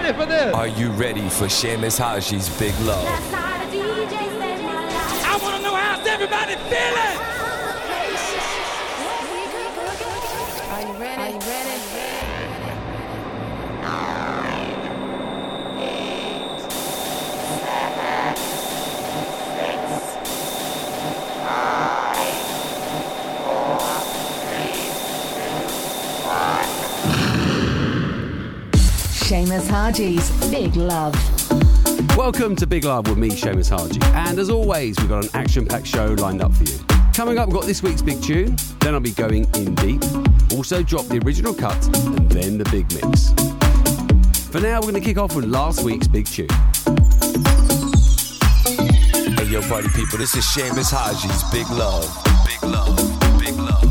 ready for this? Are you ready for Seamus Haji's Big Love? I want to know how's everybody feeling? Are you ready? Are you ready? Seamus Haji's Big Love. Welcome to Big Love with me, Seamus Haji. And as always, we've got an action-packed show lined up for you. Coming up, we've got this week's big tune. Then I'll be going in deep. Also drop the original cut and then the big mix. For now, we're going to kick off with last week's big tune. Hey, yo, party people, this is Seamus Haji's Big Love. Big Love. Big Love.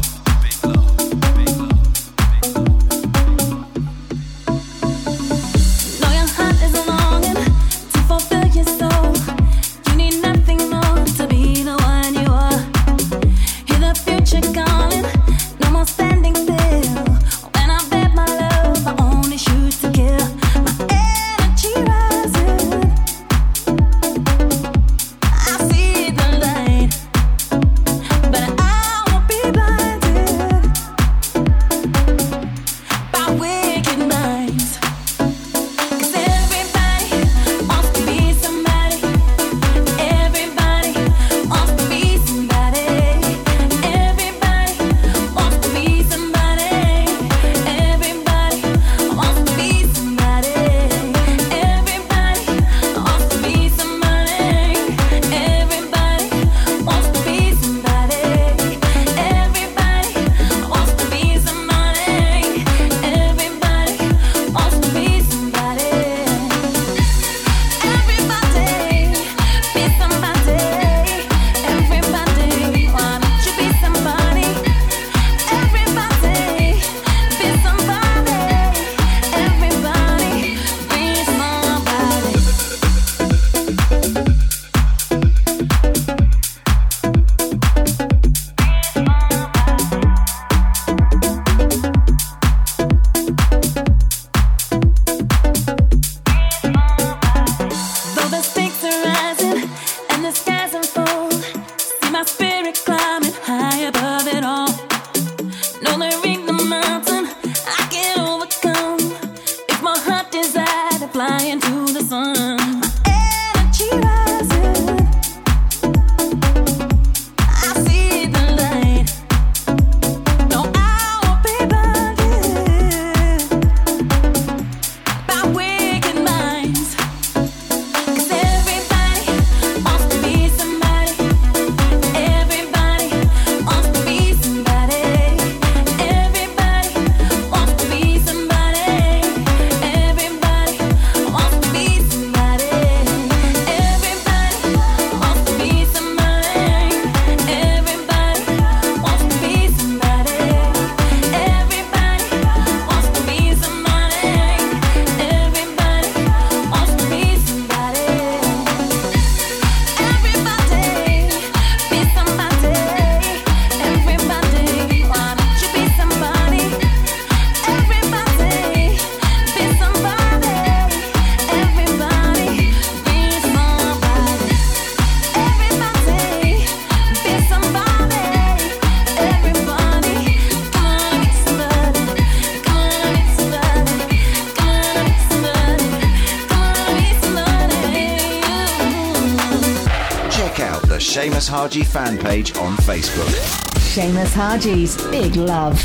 Seamus Haji fan page on Facebook. Seamus Haji's Big Love.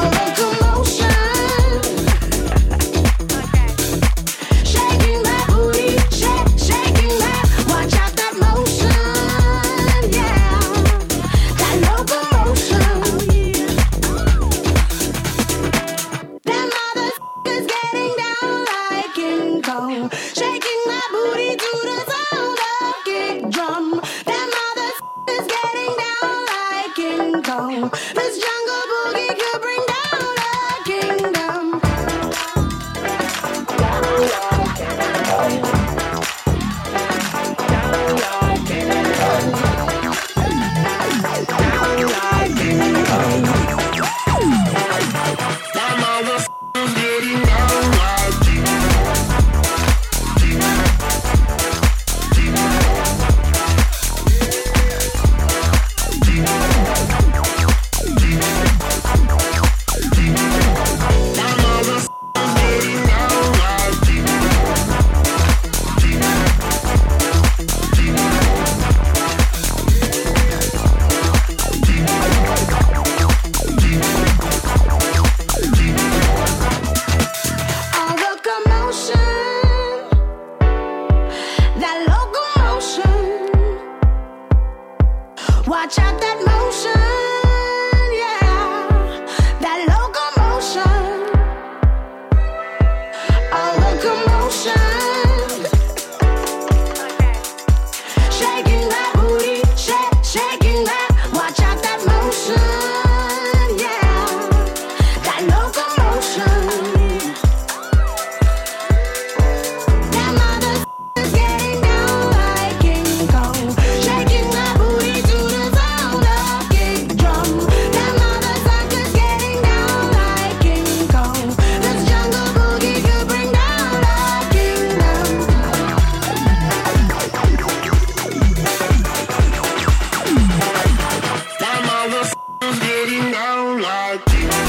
Shaking my booty. Watch out that motion, yeah, that locomotion, all the commotion, shaking that booty, shaking that. Watch out that motion, yeah, that locomotion. That mother's getting down like King Kong, shaking that booty to the sound of kick drum. That motherfucker's getting down like King Kong. This jungle boogie could bring down our kingdom. That motherfucker's getting down like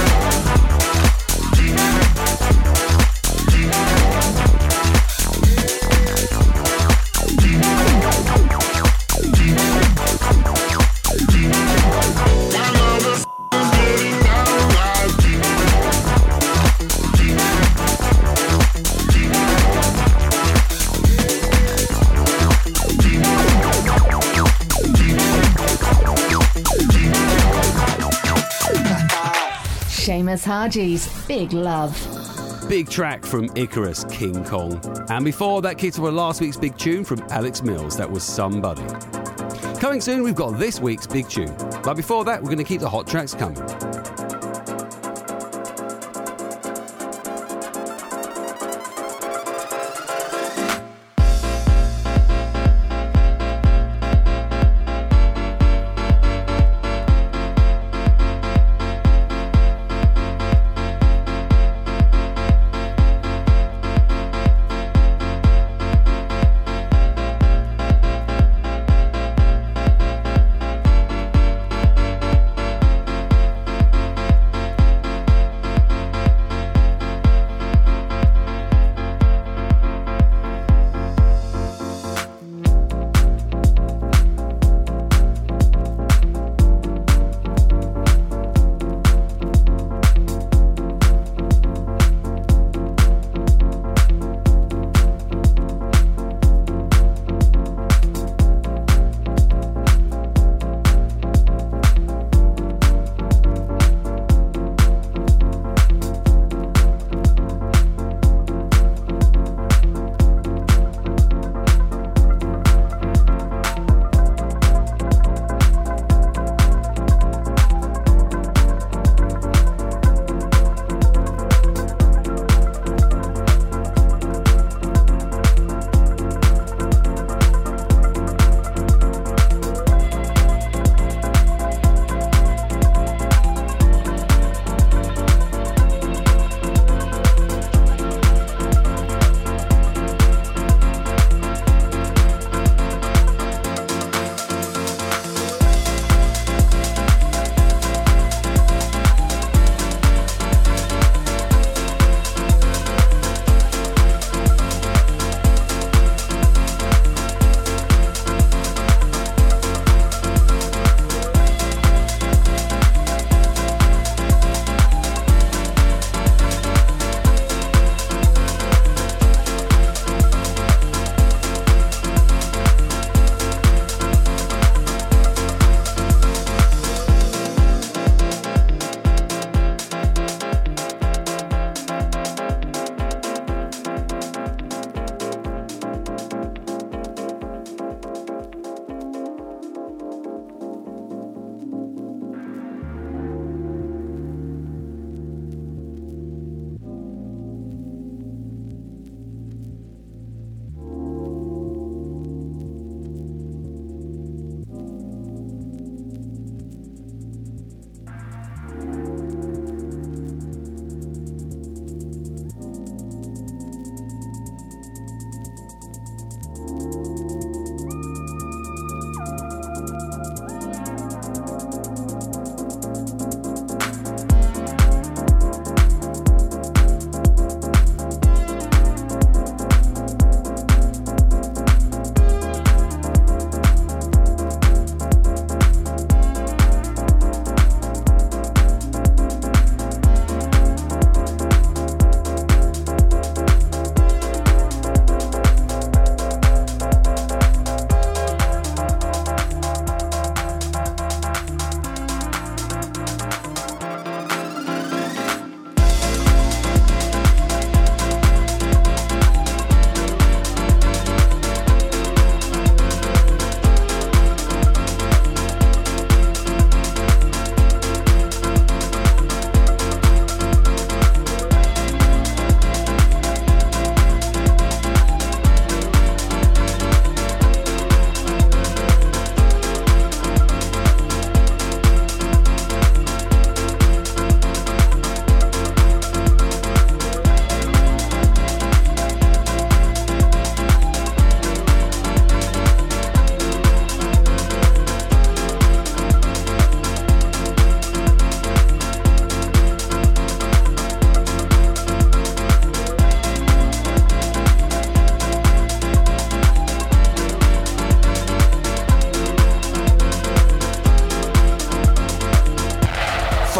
Seamus Haji's Big Love. Big track from Icarus, King Kong. And before that, kicked off with last week's big tune from Alex Mills. That was Somebody. Coming soon, we've got this week's big tune. But before that, we're going to keep the hot tracks coming.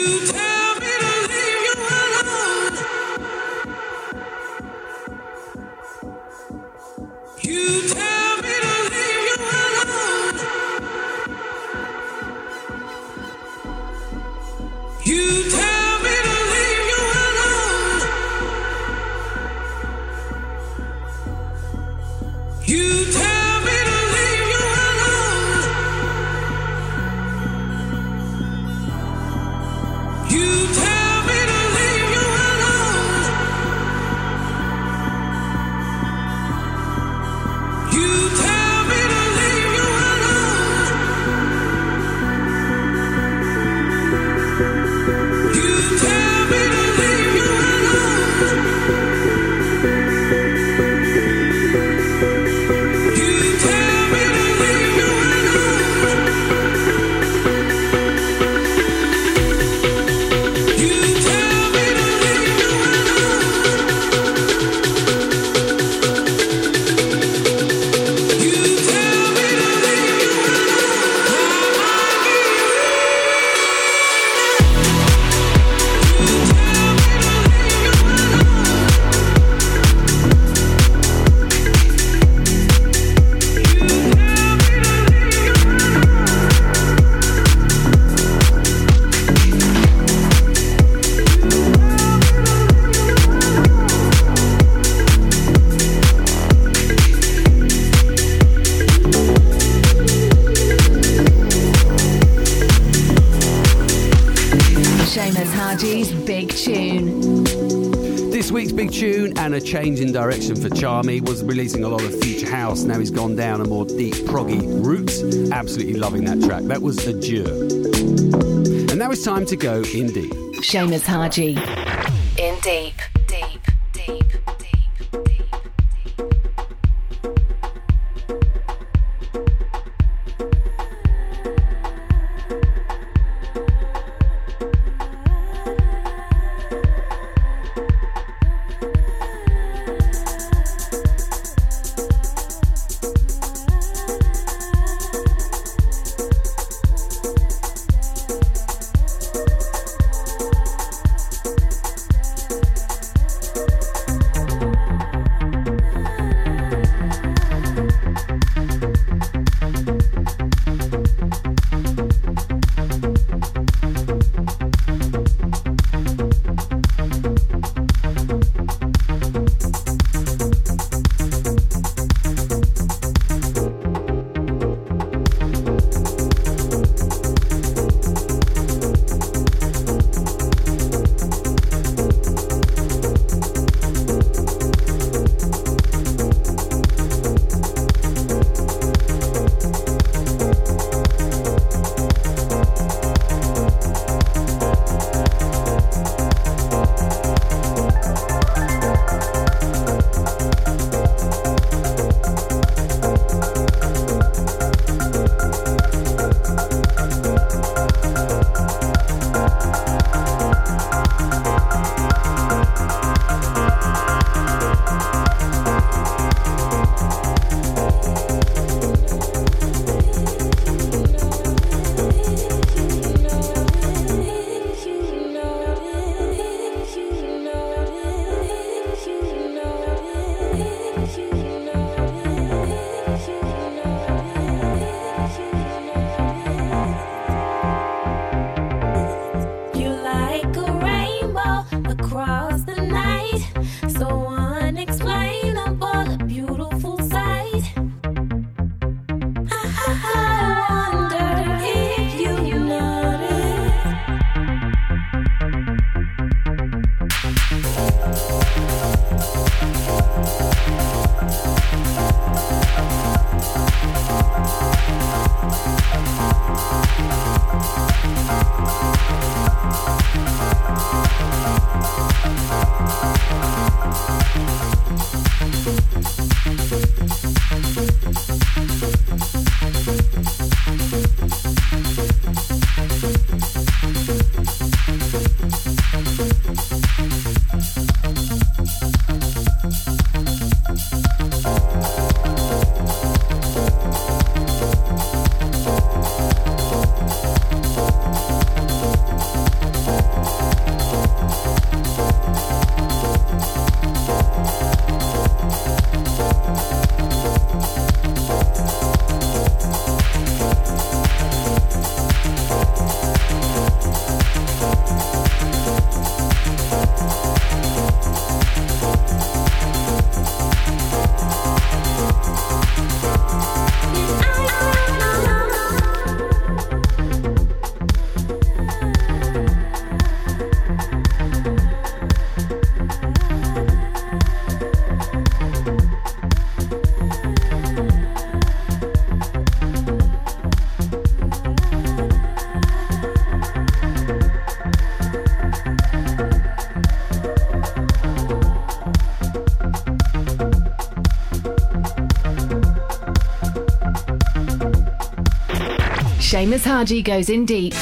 And a change in direction for Charmy. Was releasing a lot of future house. Now he's gone down a more deep proggy roots. Absolutely loving that track. That was Adieu. And now it's time to go in deep. Seamus Haji. In deep. Seamus Haji goes in deep.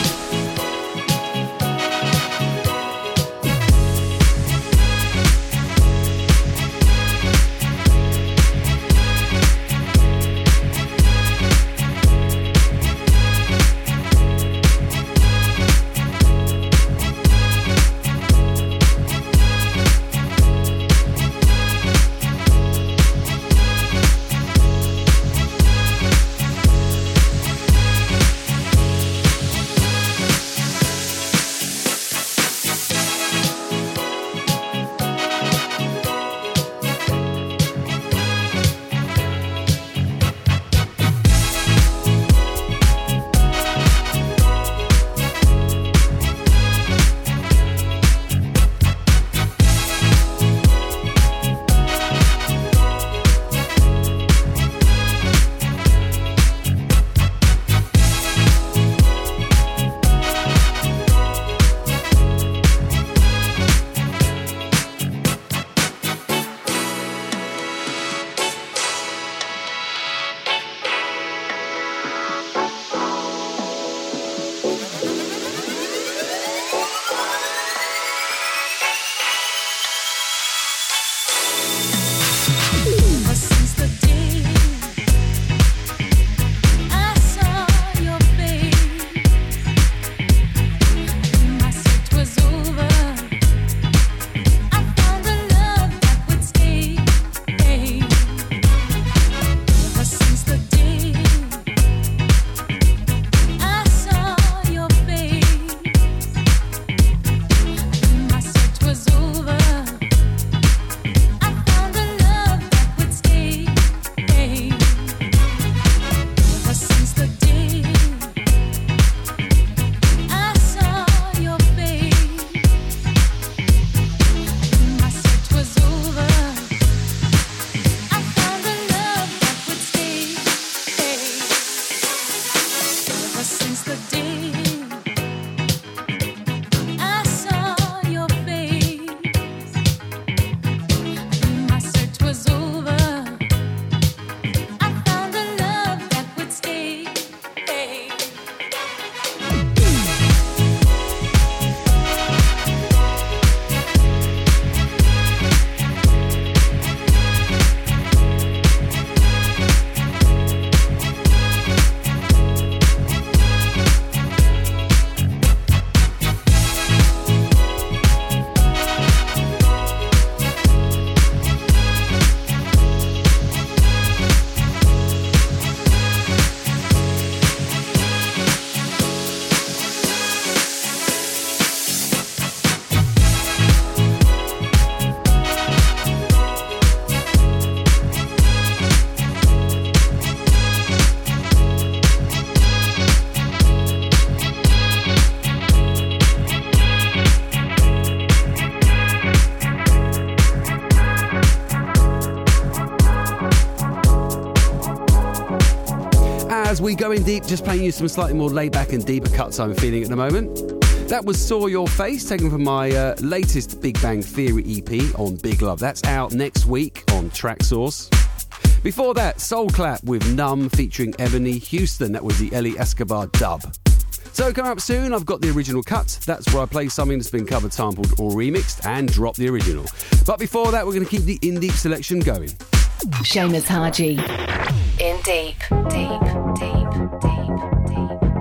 As we go in deep, just playing you some slightly more laid back and deeper cuts I'm feeling at the moment. That was Saw Your Face, taken from my latest Big Bang Theory EP on Big Love. That's out next week on Traxsource. Before that, Soul Clap with Numb featuring Ebony Houston. That was the Ellie Escobar dub. So coming up soon, I've got the original cut. That's where I play something that's been covered, sampled or remixed and drop the original. But before that, we're going to keep the in deep selection going. Seamus Haji. In deep, deep, deep, deep, deep, deep.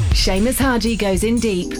Seamus Haji goes in deep.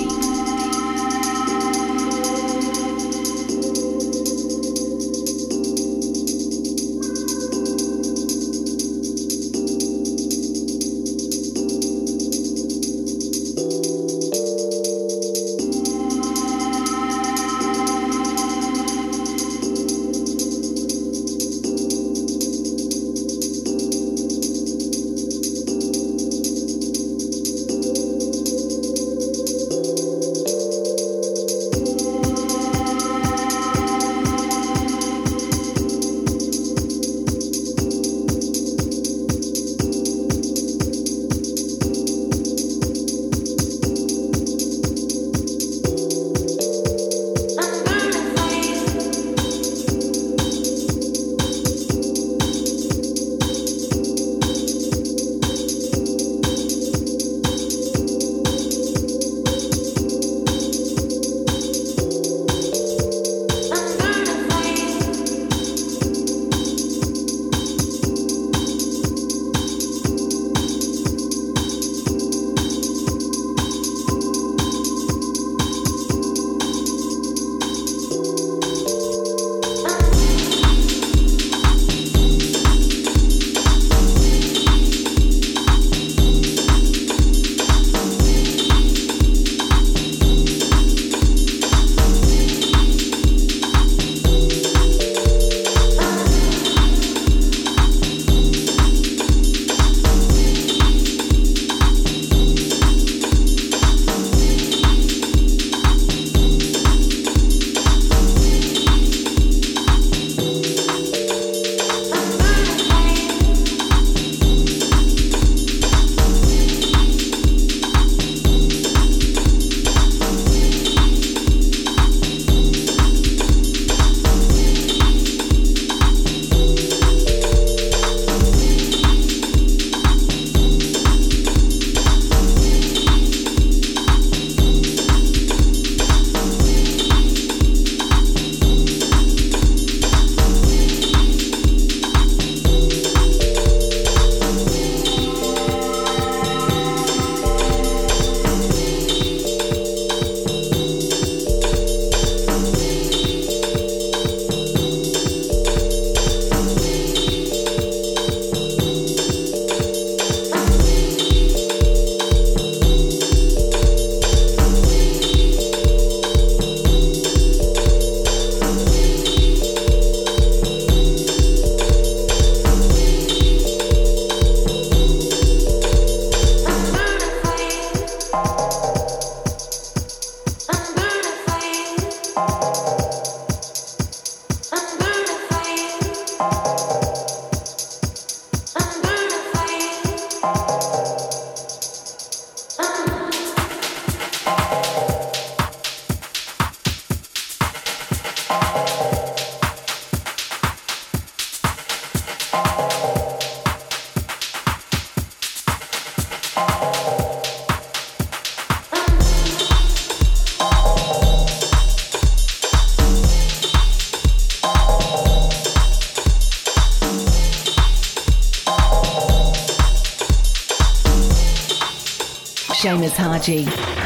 Seamus Haji.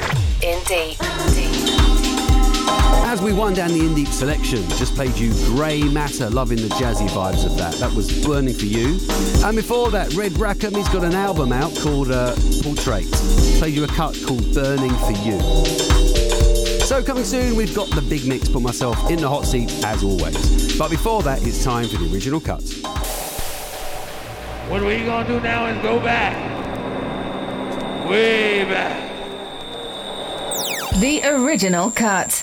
In Deep. As we wind down the In Deep selection, just played you Grey Matter, loving the jazzy vibes of that. That was Burning for You. And before that, Red Rackham, he's got an album out called Portrait. Played you a cut called Burning for You. So coming soon, we've got the big mix, put myself in the hot seat as always. But before that, it's time for the original cut. What we gonna do now is go back. Way back. The original cut.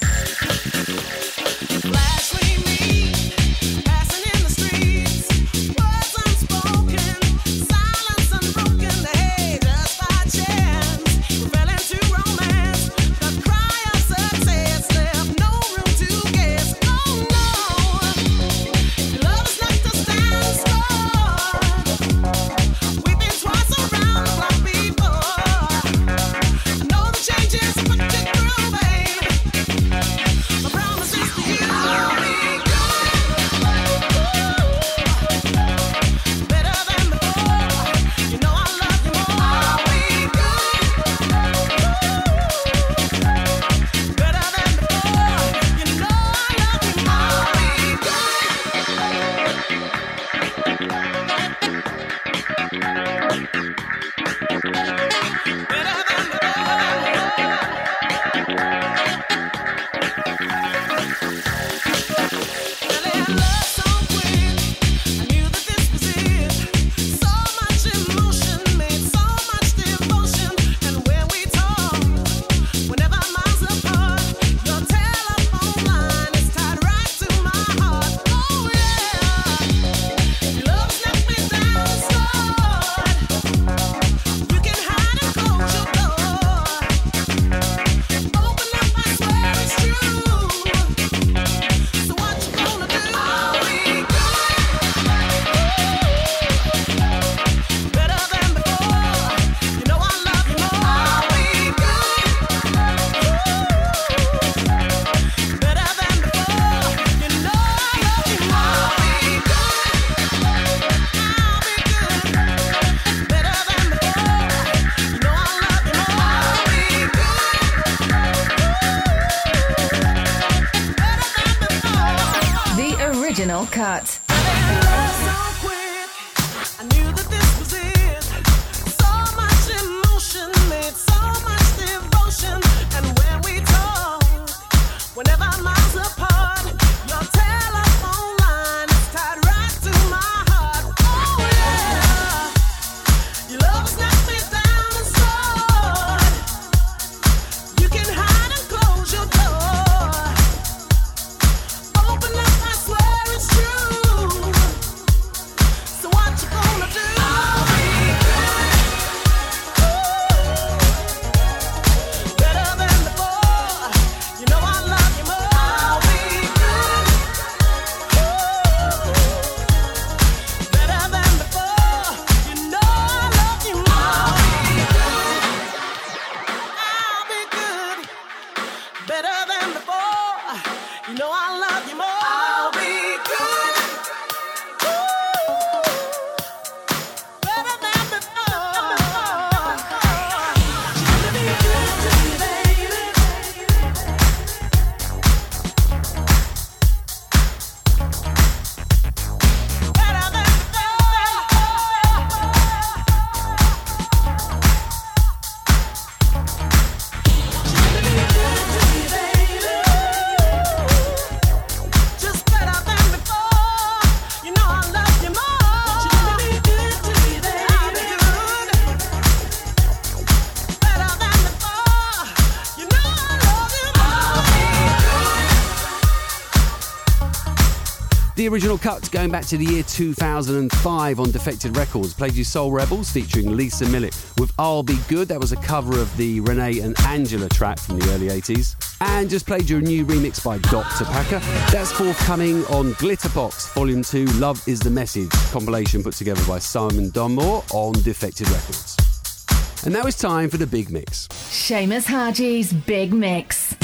Changes, put you through, babe. Original cut. The original cut going back to the year 2005 on Defected Records played you Soul Rebels featuring Lisa Millett with I'll Be Good. That was a cover of the Renee and Angela track from the early 80s. And just played you a new remix by Dr. Packer. That's forthcoming on Glitterbox Volume 2 Love Is The Message, compilation put together by Simon Dunmore on Defected Records. And now it's time for the Big Mix. Seamus Haji's Big Mix.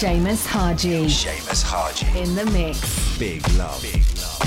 Seamus Haji. Seamus Haji. In the mix. Big love. Big love.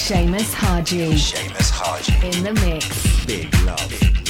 Seamus Haji. Seamus Haji. In the mix. Big love.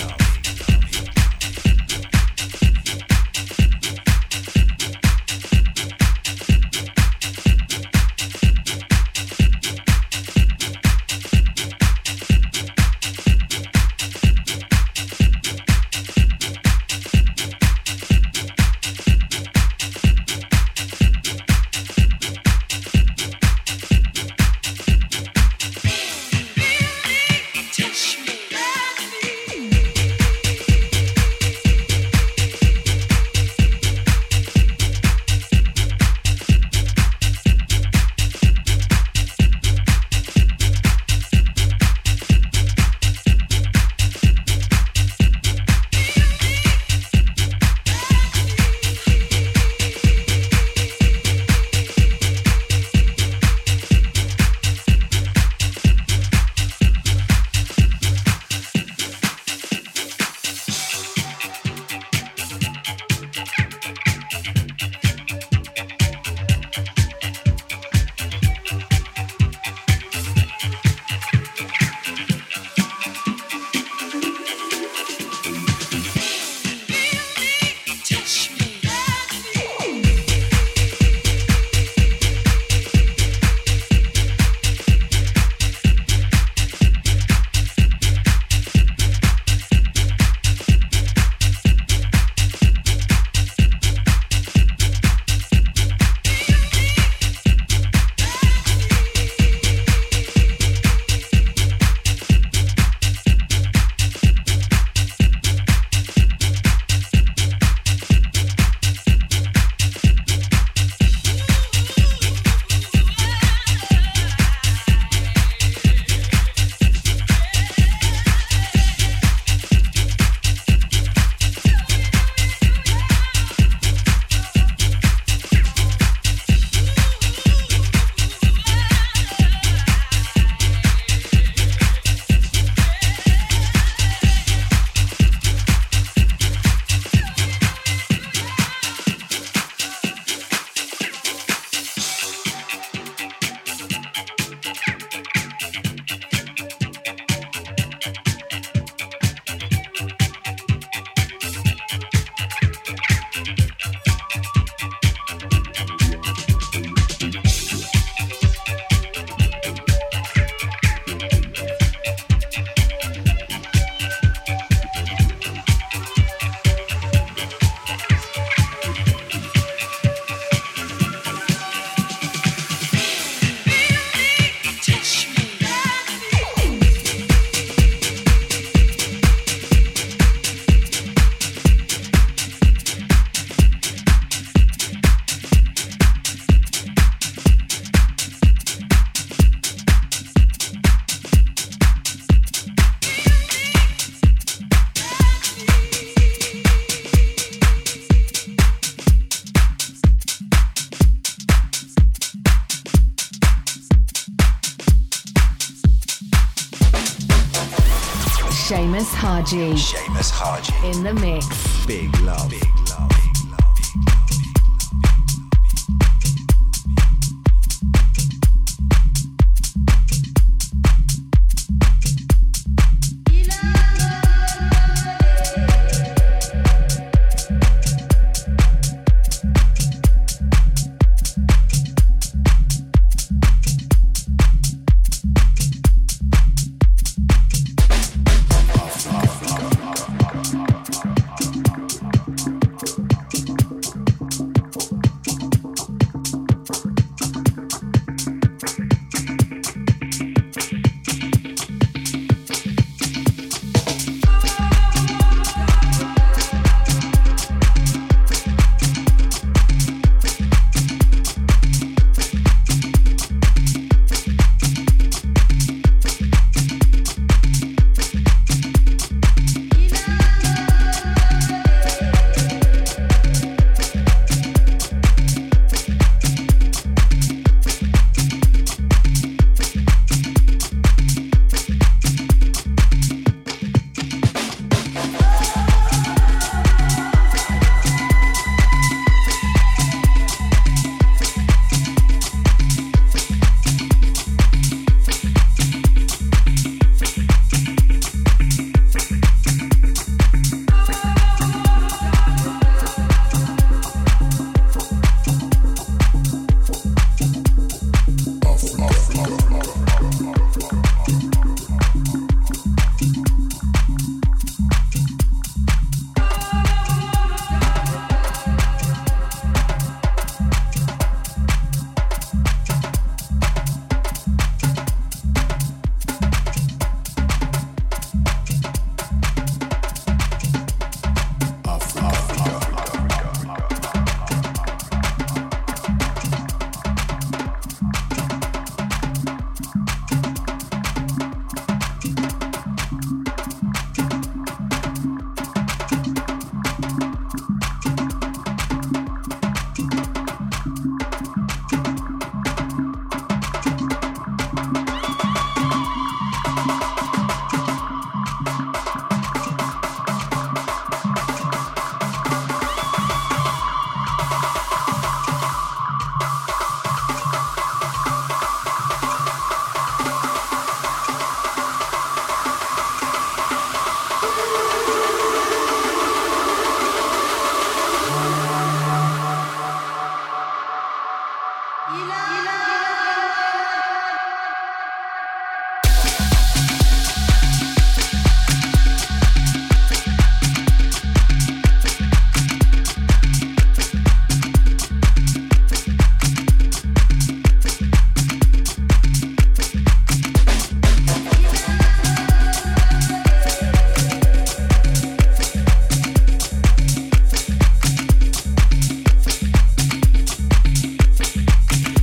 Seamus Haji. Seamus Haji. In the mix. Big love. Big love.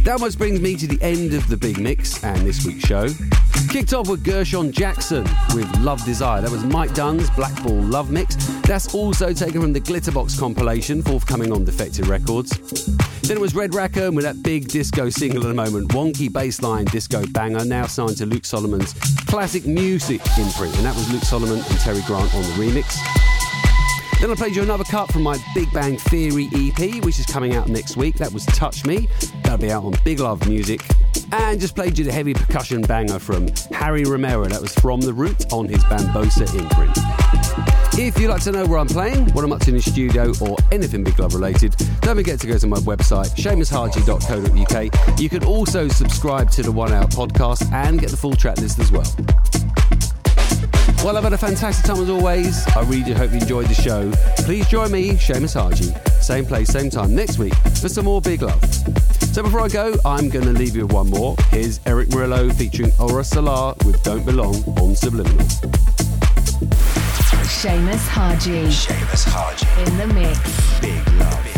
That almost brings me to the end of the big mix and this week's show. Kicked off with Gershon Jackson with Love Desire. That was Mike Dunn's Black Ball Love Mix. That's also taken from the Glitterbox compilation, forthcoming on Defected Records. Then it was Red Raccoon with that big disco single at the moment, wonky bassline disco banger, now signed to Luke Solomon's Classic Music imprint, and that was Luke Solomon and Terry Grant on the remix. Then I played you another cut from my Big Bang Theory EP, which is coming out next week. That was Touch Me. That'll be out on Big Love Music. And just played you the heavy percussion banger from Harry Romero. That was From the Root on his Bambosa imprint. If you'd like to know where I'm playing, what I'm up to in the studio, or anything Big Love related, don't forget to go to my website, ShamusHarji.co.uk. You can also subscribe to the 1 Hour podcast and get the full track list as well. Well, I've had a fantastic time as always. I really do hope you enjoyed the show. Please join me, Shamus Haji, same place, same time next week for some more Big Love. So before I go, I'm going to leave you with one more. Here's Eric Murillo featuring Aura Salah with Don't Belong on Subliminal. Shamus Haji. Shamus Haji. In the mix. Big Love.